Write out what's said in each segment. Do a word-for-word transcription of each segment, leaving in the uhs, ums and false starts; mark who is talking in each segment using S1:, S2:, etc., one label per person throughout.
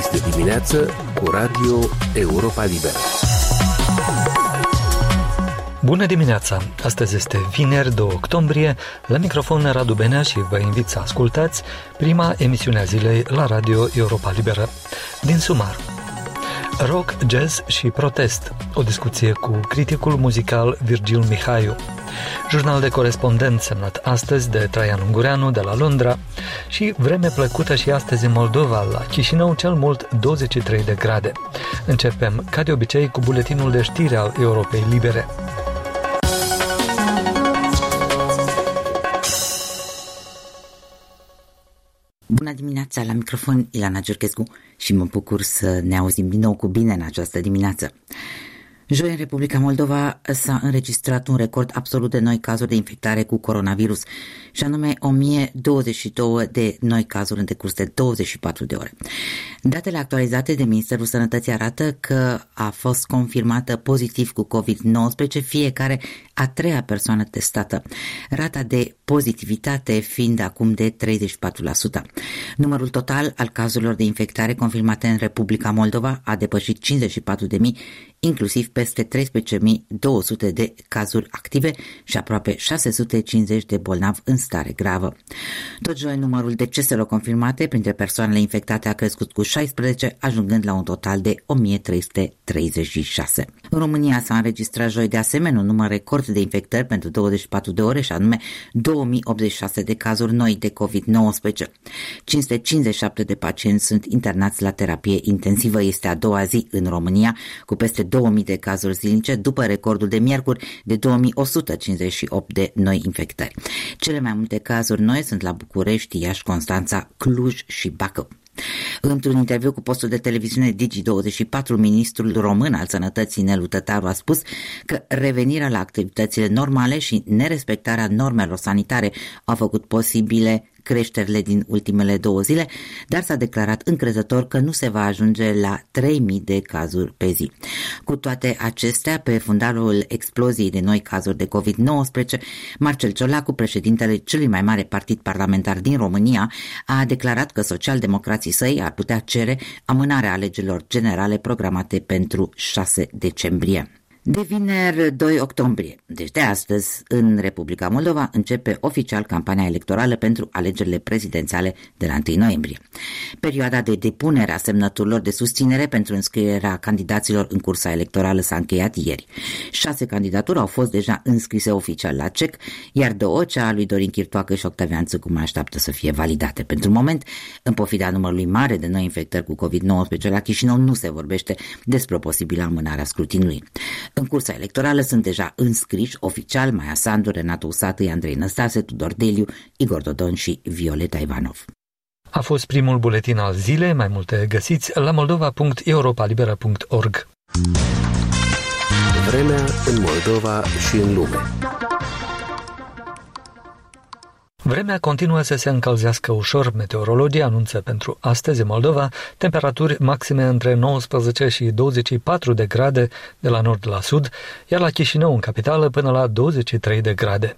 S1: Este dimineață cu Radio Europa Liberă.
S2: Bună dimineața! Astăzi este vineri, doi octombrie, la microfon Radu Benea și vă invit să ascultați prima emisiune a zilei la Radio Europa Liberă. Din sumar: rock, jazz și protest, o discuție cu criticul muzical Virgil Mihaiu, jurnal de corespondent semnat astăzi de Traian Ungureanu de la Londra și vreme plăcută și astăzi în Moldova, la Chișinău cel mult douăzeci și trei de grade. Începem, ca de obicei, cu buletinul de știri al Europei Libere.
S3: Bună dimineața, la microfon Ilana Giurchescu și mă bucur să ne auzim din nou cu bine în această dimineață. Joi, în Republica Moldova s-a înregistrat un record absolut de noi cazuri de infectare cu coronavirus, și anume o mie douăzeci și două de noi cazuri în decurs de douăzeci și patru de ore. Datele actualizate de Ministerul Sănătății arată că a fost confirmată pozitiv cu covid nouăsprezece fiecare a treia persoană testată, rata de pozitivitate fiind acum de treizeci și patru la sută. Numărul total al cazurilor de infectare confirmate în Republica Moldova a depășit cincizeci și patru de mii, inclusiv peste treisprezece mii două sute de cazuri active și aproape șase sute cincizeci de bolnavi în stare gravă. Tot joi, numărul deceselor confirmate printre persoanele infectate a crescut cu șaisprezece, ajungând la un total de o mie trei sute treizeci și șase. În România s-a înregistrat joi de asemenea un număr record de infectări pentru douăzeci și patru de ore, și anume două mii optzeci și șase de cazuri noi de covid nouăsprezece. cinci sute cincizeci și șapte de pacienți sunt internați la terapie intensivă. Este a doua zi în România cu peste două mii de cazuri zilnice, după recordul de miercuri de două mii o sută cincizeci și opt de noi infectări. Cele mai multe cazuri noi sunt la București, Iași, Constanța, Cluj și Bacău. Într-un interviu cu postul de televiziune Digi douăzeci și patru, ministrul român al sănătății Nelu Tătaru a spus că revenirea la activitățile normale și nerespectarea normelor sanitare au făcut posibile creșterile din ultimele două zile, dar s-a declarat încrezător că nu se va ajunge la trei mii de cazuri pe zi. Cu toate acestea, pe fundalul exploziei de noi cazuri de covid nouăsprezece, Marcel Ciolacu, președintele celui mai mare partid parlamentar din România, a declarat că socialdemocrații săi ar putea cere amânarea alegerilor generale programate pentru șase decembrie. De vineri, doi octombrie, deci de astăzi, în Republica Moldova, începe oficial campania electorală pentru alegerile prezidențiale de la întâi noiembrie. Perioada de depunere a semnăturilor de susținere pentru înscrierea candidaților în cursa electorală s-a încheiat ieri. Șase candidaturi au fost deja înscrise oficial la C E C, iar două, cea a lui Dorin Chirtoacă și Octavian Țâcu, mai așteaptă să fie validate. Pentru moment, în pofida numărului mare de noi infectări cu covid nouăsprezece la Chișinău, nu se vorbește despre o posibilă amânare a scrutinului. În cursa electorală sunt deja înscriși oficial Maia Sandu, Renato Usatăi, Andrei Năstase, Tudor Deliu, Igor Dodon și Violeta Ivanov.
S2: A fost primul buletin al zilei, mai multe găsiți la moldova punct europa liberă punct org.
S1: Vremea în Moldova și în lume.
S2: Vremea continuă să se încălzească ușor. Meteorologii anunță pentru astăzi în Moldova temperaturi maxime între nouăsprezece și douăzeci și patru de grade de la nord la sud, iar la Chișinău, în capitală, până la douăzeci și trei de grade.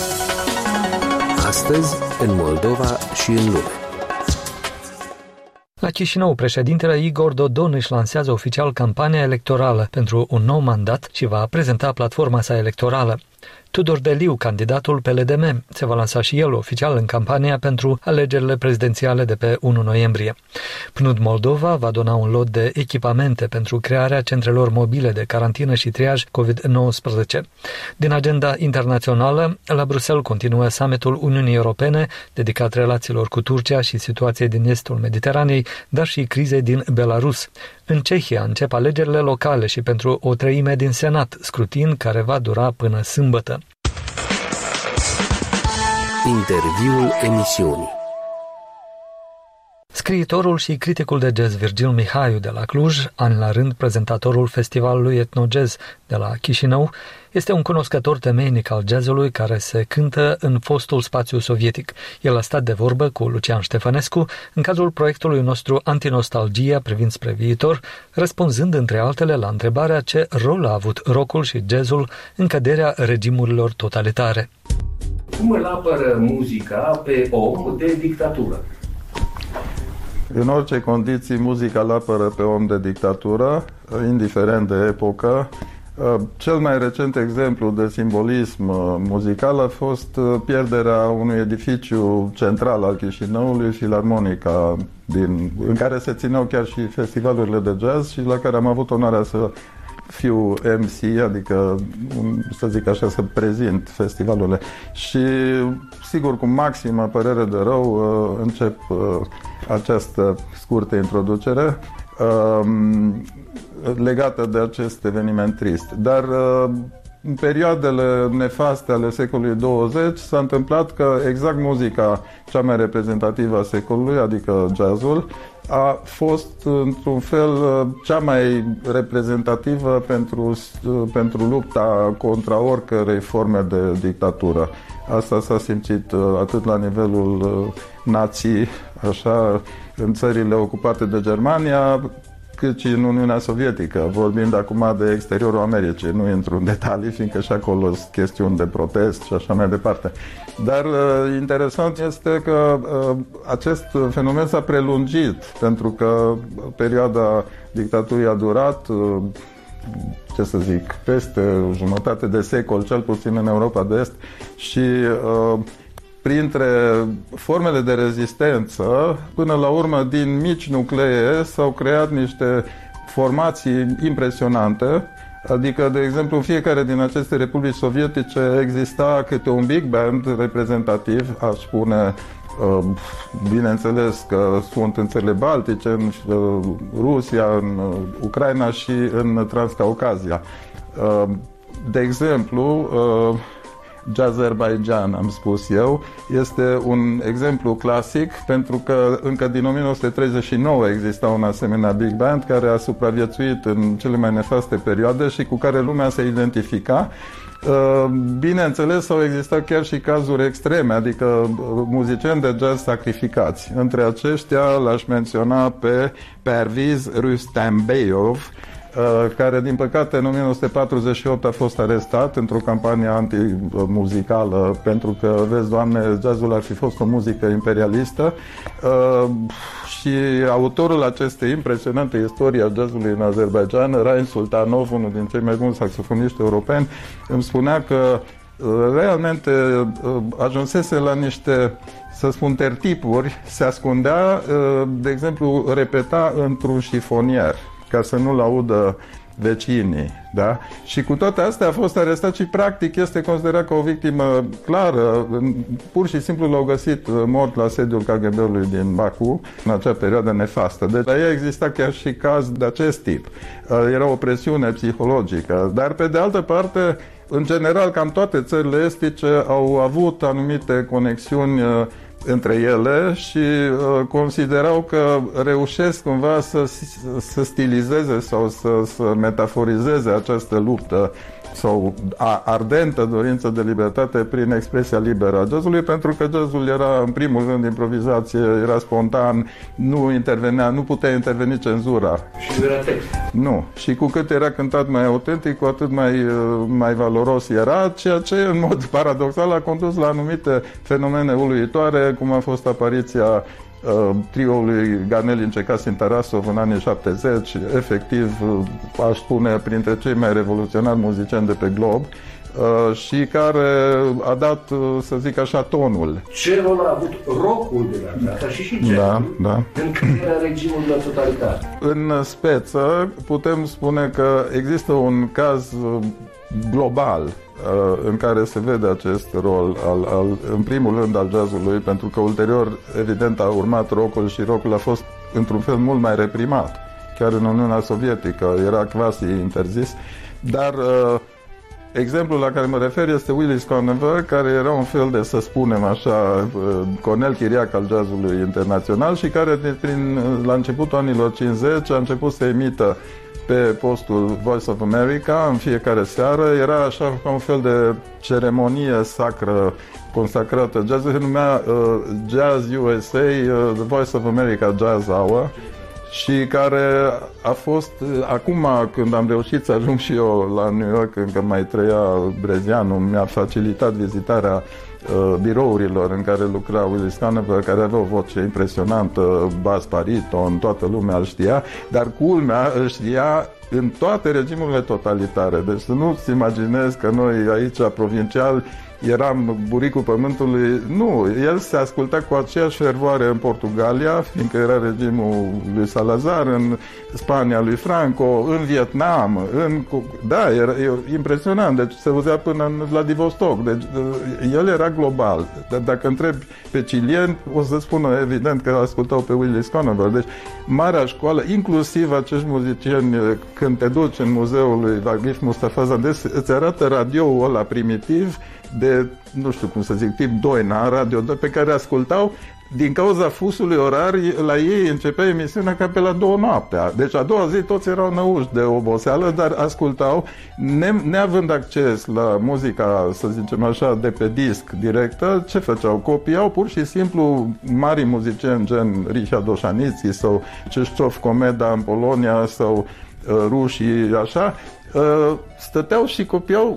S1: Astăzi în Moldova și în lume.
S2: La Chișinău, președintele Igor Dodon își lansează oficial campania electorală pentru un nou mandat și va prezenta platforma sa electorală. Tudor Deliu, candidatul P L D M, se va lansa și el oficial în campania pentru alegerile prezidențiale de pe unu noiembrie. P N U D Moldova va dona un lot de echipamente pentru crearea centrelor mobile de carantină și triaj covid nouăsprezece. Din agenda internațională, la Bruxelles continuă summitul Uniunii Europene dedicat relațiilor cu Turcia și situației din estul Mediteranei, dar și crizei din Belarus. În Cehia încep alegerile locale și pentru o treime din Senat, scrutin care va dura până sâmbătă.
S1: Interviul emisiunii.
S2: Scriitorul și criticul de jazz Virgil Mihaiu de la Cluj, ani la rând prezentatorul festivalului Etnojazz de la Chișinău, este un cunoscător temeinic al jazzului care se cântă în fostul spațiu sovietic. El a stat de vorbă cu Lucian Ștefănescu în cadrul proiectului nostru Antinostalgia privind spre viitor, răspunzând între altele la întrebarea ce rol a avut rockul și jazzul în căderea regimurilor totalitare.
S4: Cum îl apără muzica pe om de dictatură? În orice condiții, muzica îl apără pe om de dictatură, indiferent de epocă. Cel mai recent exemplu de simbolism muzical a fost pierderea unui edificiu central al Chișinăului, Filarmonica, din, în care se țineau chiar și festivalurile de jazz și la care am avut onoarea să fiu M C, adică, să zic așa, să prezint festivalurile. Și, sigur, cu maximă părere de rău, încep această scurtă introducere legată de acest eveniment trist. Dar în perioadele nefaste ale secolului douăzeci s-a întâmplat că exact muzica cea mai reprezentativă a secolului, adică jazzul, a fost într-un fel cea mai reprezentativă pentru, pentru lupta contra oricărei forme de dictatură. Asta s-a simțit atât la nivelul nații, așa, în țările ocupate de Germania, cât și în Uniunea Sovietică, vorbind acum de exteriorul Americii. Nu intru în detalii, fiindcă și acolo sunt chestiuni de protest și așa mai departe. Dar uh, interesant este că uh, acest fenomen s-a prelungit, pentru că perioada dictaturii a durat, uh, ce să zic, peste jumătate de secol, cel puțin în Europa de Est, și uh, printre formele de rezistență, până la urmă, din mici nuclee s-au creat niște formații impresionante, adică, de exemplu, în fiecare din aceste republici sovietice exista câte un big band reprezentativ, aș spune, bineînțeles că sunt în țările Baltice, în Rusia, în Ucraina și în Transcaucazia. De exemplu, Jazzerbaidjan, am spus eu, este un exemplu clasic, pentru că încă din o mie nouă sute treizeci și nouă exista un asemenea big band care a supraviețuit în cele mai nefaste perioade și cu care lumea se identifica. Bineînțeles, au existat chiar și cazuri extreme, adică muzicieni de jazz sacrificați. Între aceștia l-aș menționa pe Perviz Rüstembeyov, care, din păcate, în o mie nouă sute patruzeci și opt a fost arestat într-o campanie antimuzicală, pentru că, vezi, Doamne, jazzul ar fi fost o muzică imperialistă. Și autorul acestei impresionante istorii a jazzului în Azerbaijan, Rain Sultanov, unul din cei mai buni saxofoniști europeni, îmi spunea că realmente ajunsese la niște, să spun, tertipuri, se ascundea, de exemplu, repeta într-un șifonier ca să nu-l audă vecinii, da? Și cu toate astea a fost arestat și practic este considerat ca o victimă clară. Pur și simplu l-au găsit mort la sediul K G B-ului din Baku în acea perioadă nefastă. Deci la ei exista chiar și caz de acest tip. Era o presiune psihologică. Dar pe de altă parte, în general, cam toate țările estice au avut anumite conexiuni între ele și uh, considerau că reușesc cumva să, să stilizeze sau să, să metaforizeze această luptă sau a, ardentă dorință de libertate prin expresia liberă a jazzului, pentru că jazzul era, în primul rând, improvizație, era spontan, nu intervenea, nu putea interveni cenzura.
S5: Și nu era text.
S4: Nu. Și cu cât era cântat mai autentic, cu atât mai, mai valoros era, ceea ce, în mod paradoxal, a condus la anumite fenomene uluitoare, cum a fost apariția Uh, trioului Ganelin-Cecassin Tarasov în anii șaptezeci, efectiv, uh, aș spune, printre cei mai revoluționari muzicieni de pe glob, uh, și care a dat, uh, să zic așa, tonul.
S5: Ce rol a avut rock-ul din aceasta și și jazzul,
S4: da, da,
S5: în crearea regimului totalitar?
S4: În speță, putem spune că există un caz global în care se vede acest rol, al, al, în primul rând, al jazzului, pentru că ulterior, evident, a urmat rock-ul și rock-ul a fost, într-un fel, mult mai reprimat. Chiar în Uniunea Sovietică era quasi interzis. Dar exemplul la care mă refer este Willis Conover, care era un fel de, să spunem așa, Cornel Chiriac al jazzului internațional și care, prin, la începutul anilor cincizeci, a început să emită pe postul Voice of America în fiecare seară. Era așa ca un fel de ceremonie sacră consacrată jazzului, se numea uh, Jazz U S A, uh, The Voice of America Jazz Hour, și care a fost, acum când am reușit să ajung și eu la New York, încă mai trăia Brezianu, mi-a facilitat vizitarea uh, birourilor în care lucra Willis Conover, care avea o voce impresionantă, bas bariton, toată lumea îl știa, dar culmea îl știa în toate regimurile totalitare. Deci să nu-ți imaginezi că noi aici, provinciali, eram buricul pământului. Nu, el se asculta cu aceeași fervoare în Portugalia, fiindcă era regimul lui Salazar, în Spania lui Franco, în Vietnam, în... Da, era impresionant, deci se auzea până în Vladivostok, deci el era global. Dar dacă întrebi pe cilieni, o să spună evident că ascultau pe Willis Conover. Deci marea școală, inclusiv acești muzicieni, când te duci în muzeul lui Vaghif Mustafa Zadeh, îți arată radioul ăla primitiv de, nu știu cum să zic, tip Doina, radio, pe care ascultau. Din cauza fusului orar, la ei începea emisiunea ca pe la două noaptea. Deci a doua zi toți erau năuși de oboseală, dar ascultau, ne, neavând acces la muzica, să zicem așa, de pe disc directă. Ce făceau? Copiau pur și simplu mari muzicieni gen Richard Oșanițchi sau Krzysztof Komeda în Polonia sau uh, rușii, așa, uh, stăteau și copiau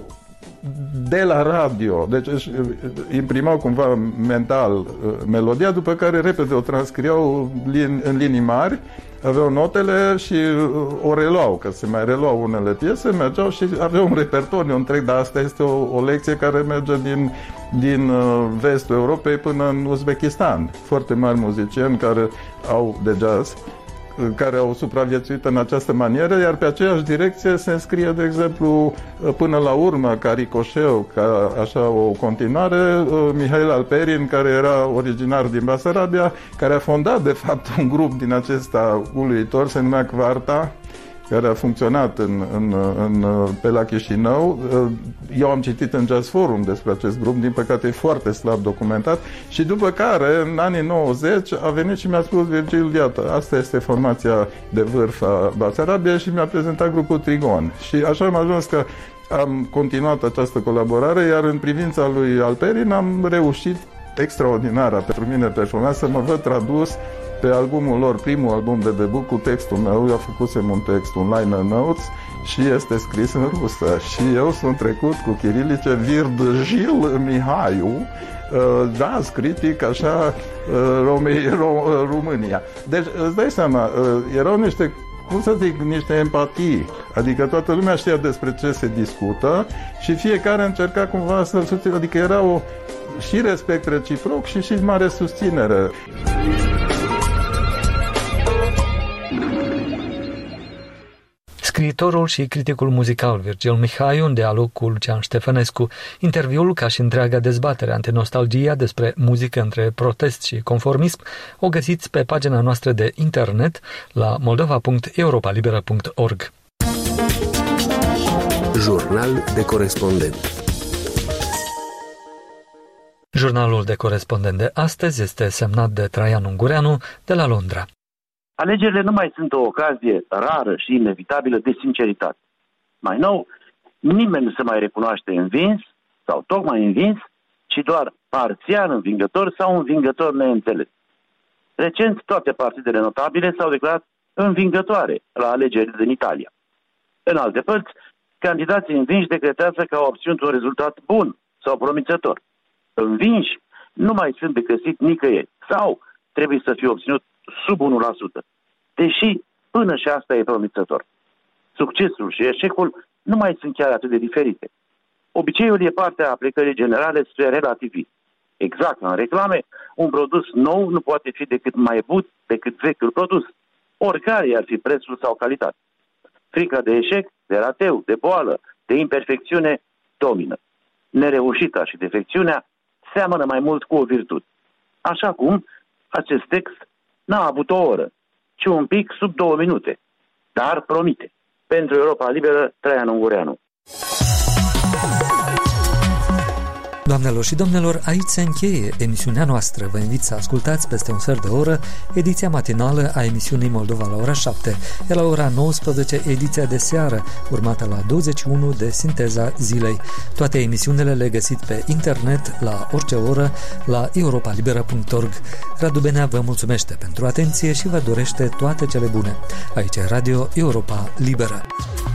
S4: de la radio, deci își imprimau cumva mental melodia, după care repede o transcriau în linii mari, aveau notele și o reluau, că se mai reluau unele piese, mergeau și aveau un repertoriu întreg, dar asta este o, o lecție care merge din, din vestul Europei până în Uzbekistan. Foarte mari muzicieni care au de jazz, care au supraviețuit în această manieră, iar pe aceeași direcție se înscrie, de exemplu, până la urmă, ca ricoșeu, ca așa o continuare, Mihail Alperin, care era originar din Basarabia, care a fondat, de fapt, un grup din acesta uluitor, se numea Quarta, care a funcționat în, în, în, pe la Chișinău. Eu am citit în Jazz Forum despre acest grup, din păcate e foarte slab documentat, și după care, în anii nouăzeci, a venit și mi-a spus: Virgil, iată, asta este formația de vârf a Basarabiei, și mi-a prezentat grupul Trigon. Și așa am ajuns că am continuat această colaborare, iar în privința lui Alperin am reușit extraordinară pentru mine performanță să mă văd tradus pe albumul lor, primul album de debut, cu textul meu. Eu făcusem un text, un liner notes, și este scris în rusă. Și eu sunt trecut cu chirilice Virgil Mihaiu, jazz critic, așa, Romei, Ro, România. Deci, îți dai seama, erau niște, cum să zic, niște empatii. Adică toată lumea știa despre ce se discută și fiecare încerca cumva să-l susțină. Adică era o, și respect reciproc și și mare susținere.
S2: Scriitorul și criticul muzical Virgil Mihaiu, în dialog cu Lucian Ștefănescu. Interviul, ca și întreaga dezbatere antinostalgia despre muzică între protest și conformism, o găsiți pe pagina noastră de internet la moldova punct europa liberă punct org.
S1: Jurnal de corespondent.
S2: Jurnalul de corespondent de astăzi este semnat de Traian Ungureanu de la Londra.
S6: Alegerile nu mai sunt o ocazie rară și inevitabilă de sinceritate. Mai nou, nimeni nu se mai recunoaște învins sau tocmai învins, ci doar parțial învingător sau învingător neînțeles. Recent, toate partidele notabile s-au declarat învingătoare la alegerile din Italia. În alte părți, candidații învinși decretează că au obținut un rezultat bun sau promițător. Învinși nu mai sunt de găsit nicăieri sau trebuie să fie obținut sub unu la sută, deși până și asta e promițător. Succesul și eșecul nu mai sunt chiar atât de diferite. Obiceiul e partea aplicării generale spre relativism. Exact ca în reclame, un produs nou nu poate fi decât mai bun decât vechiul produs, oricare ar fi prețul sau calitatea. Frica de eșec, de rateu, de boală, de imperfecțiune domină. Nereușita și defecțiunea seamănă mai mult cu o virtute. Așa cum acest text n-a avut o oră, ci un pic sub două minute, dar promite. Pentru Europa Liberă, Traian Ungureanu.
S2: Doamnelor și domnilor, aici se încheie emisiunea noastră. Vă invit să ascultați peste un sfert de oră ediția matinală a emisiunii Moldova la ora șapte, iar la ora nouăsprezece ediția de seară, urmată la douăzeci și unu de Sinteza Zilei. Toate emisiunile le găsiți pe internet la orice oră la europa liberă punct org. Radu Benea vă mulțumește pentru atenție și vă dorește toate cele bune. Aici e Radio Europa Liberă.